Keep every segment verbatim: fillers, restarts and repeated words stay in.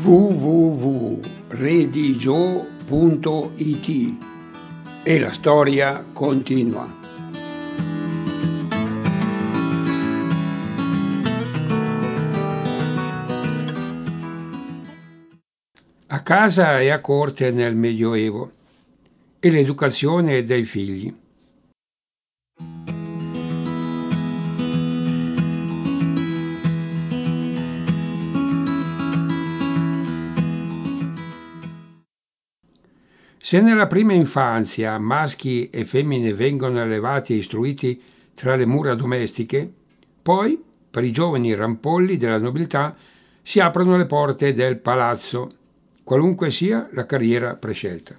w w w punto redigio punto it e la storia continua. A casa e a corte nel Medioevo e l'educazione dei figli. Se nella prima infanzia maschi e femmine vengono allevati e istruiti tra le mura domestiche, poi, per i giovani rampolli della nobiltà, si aprono le porte del palazzo, qualunque sia la carriera prescelta.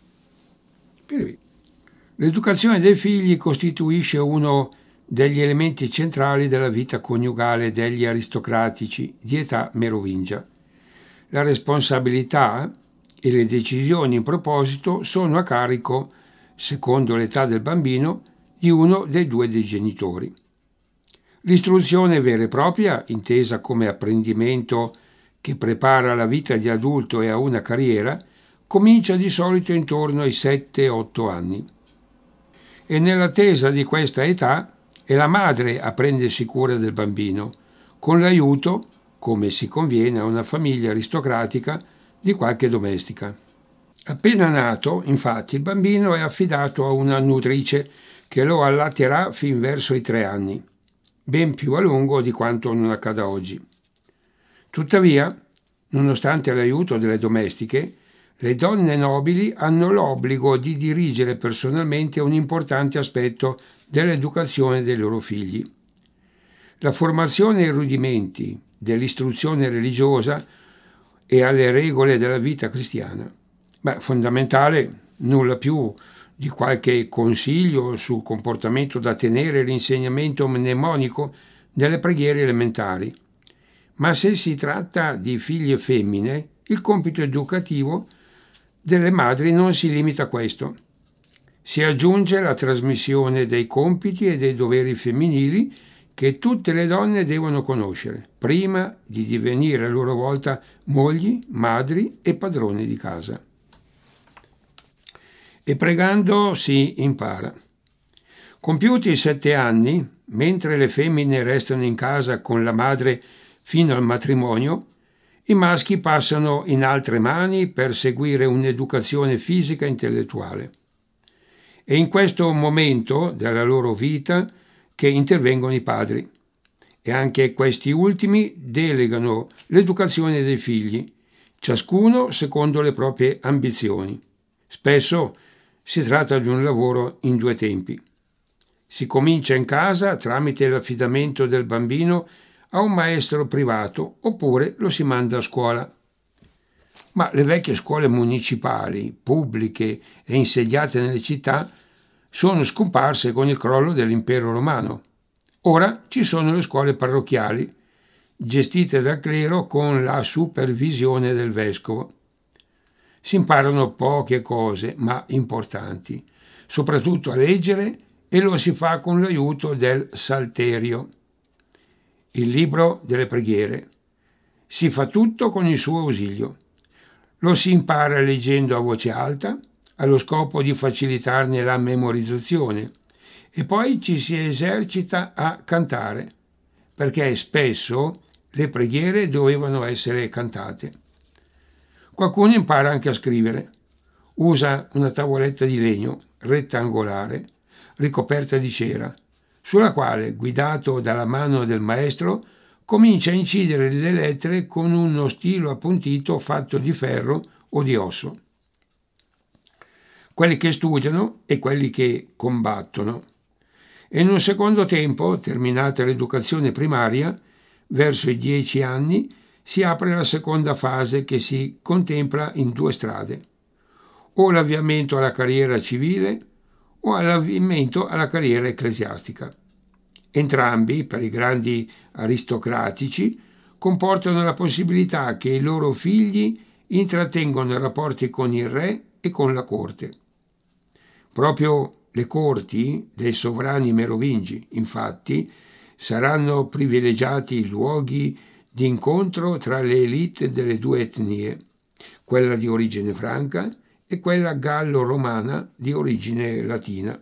L'educazione dei figli costituisce uno degli elementi centrali della vita coniugale degli aristocratici di età merovingia. La responsabilità e le decisioni in proposito sono a carico, secondo l'età del bambino, di uno dei due dei genitori. L'istruzione vera e propria, intesa come apprendimento che prepara la vita di adulto e a una carriera, comincia di solito intorno ai sette otto anni. E nell'attesa di questa età è la madre a prendersi cura del bambino, con l'aiuto, come si conviene a una famiglia aristocratica, di qualche domestica. Appena nato, infatti, il bambino è affidato a una nutrice che lo allatterà fin verso i tre anni, ben più a lungo di quanto non accada oggi. Tuttavia, nonostante l'aiuto delle domestiche, le donne nobili hanno l'obbligo di dirigere personalmente un importante aspetto dell'educazione dei loro figli. La formazione ai rudimenti dell'istruzione religiosa e alle regole della vita cristiana. Beh, fondamentale nulla più di qualche consiglio sul comportamento da tenere e l'insegnamento mnemonico delle preghiere elementari. Ma se si tratta di figlie femmine, il compito educativo delle madri non si limita a questo. Si aggiunge la trasmissione dei compiti e dei doveri femminili che tutte le donne devono conoscere, prima di divenire a loro volta mogli, madri e padrone di casa. E pregando si impara. Compiuti i sette anni, mentre le femmine restano in casa con la madre fino al matrimonio, i maschi passano in altre mani per seguire un'educazione fisica e intellettuale. È in questo momento della loro vita che intervengono i padri, e anche questi ultimi delegano l'educazione dei figli, ciascuno secondo le proprie ambizioni. Spesso si tratta di un lavoro in due tempi. Si comincia in casa tramite l'affidamento del bambino a un maestro privato oppure lo si manda a scuola. Ma le vecchie scuole municipali, pubbliche e insediate nelle città sono scomparse con il crollo dell'impero romano. Ora ci sono le scuole parrocchiali, gestite dal clero con la supervisione del vescovo. Si imparano poche cose, ma importanti, soprattutto a leggere, e lo si fa con l'aiuto del Salterio, il libro delle preghiere. Si fa tutto con il suo ausilio. Lo si impara leggendo a voce alta, allo scopo di facilitarne la memorizzazione, e poi ci si esercita a cantare, perché spesso le preghiere dovevano essere cantate. Qualcuno impara anche a scrivere. Usa una tavoletta di legno rettangolare, ricoperta di cera, sulla quale, guidato dalla mano del maestro, comincia a incidere le lettere con uno stilo appuntito fatto di ferro o di osso. Quelli che studiano e quelli che combattono. E in un secondo tempo, terminata l'educazione primaria, verso i dieci anni, si apre la seconda fase che si contempla in due strade: o l'avviamento alla carriera civile o l'avviamento alla carriera ecclesiastica. Entrambi, per i grandi aristocratici, comportano la possibilità che i loro figli intrattengano rapporti con il re e con la corte. Proprio le corti dei sovrani merovingi, infatti, saranno privilegiati luoghi di incontro tra le élite delle due etnie, quella di origine franca e quella gallo-romana di origine latina.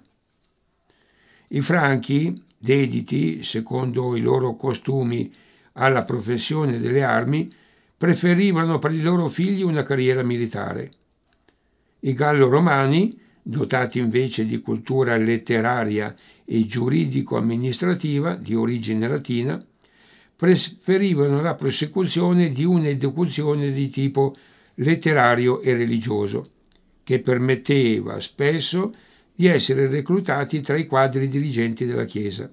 I franchi, dediti, secondo i loro costumi, alla professione delle armi, preferivano per i loro figli una carriera militare. I gallo-romani, dotati invece di cultura letteraria e giuridico-amministrativa di origine latina, preferivano la prosecuzione di un'educazione di tipo letterario e religioso, che permetteva spesso di essere reclutati tra i quadri dirigenti della Chiesa.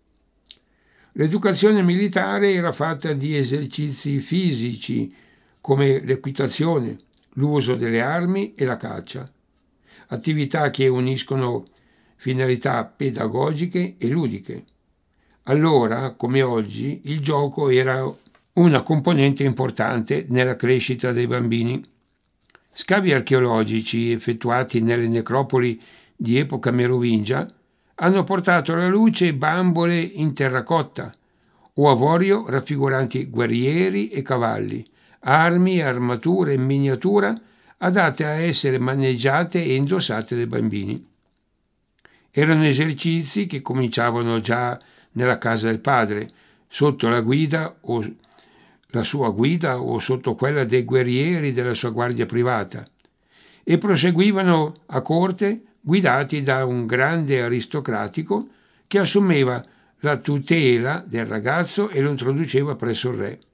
L'educazione militare era fatta di esercizi fisici come l'equitazione, l'uso delle armi e la caccia, attività che uniscono finalità pedagogiche e ludiche. Allora, come oggi, il gioco era una componente importante nella crescita dei bambini. Scavi archeologici effettuati nelle necropoli di epoca merovingia hanno portato alla luce bambole in terracotta o avorio raffiguranti guerrieri e cavalli, armi e armature in miniatura adatte a essere maneggiate e indossate dai bambini. Erano esercizi che cominciavano già nella casa del padre, sotto la guida o la sua guida o sotto quella dei guerrieri della sua guardia privata, e proseguivano a corte guidati da un grande aristocratico che assumeva la tutela del ragazzo e lo introduceva presso il re.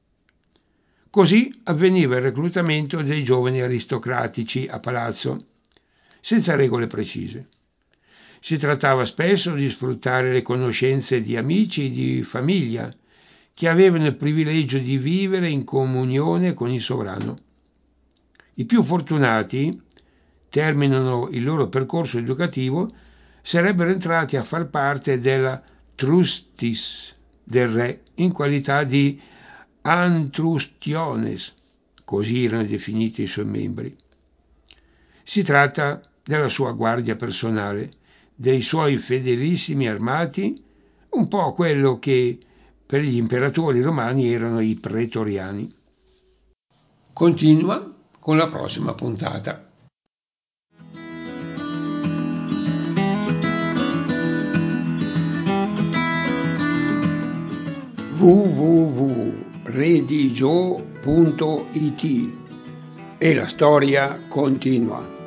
Così avveniva il reclutamento dei giovani aristocratici a palazzo, senza regole precise. Si trattava spesso di sfruttare le conoscenze di amici e di famiglia che avevano il privilegio di vivere in comunione con il sovrano. I più fortunati terminano il loro percorso educativo sarebbero entrati a far parte della trustis del re in qualità di antrustiones, così erano definiti i suoi membri. Si tratta della sua guardia personale, dei suoi fedelissimi armati, un po' quello che per gli imperatori romani erano i pretoriani. Continua con la prossima puntata. w w w punto redigio punto it e la storia continua.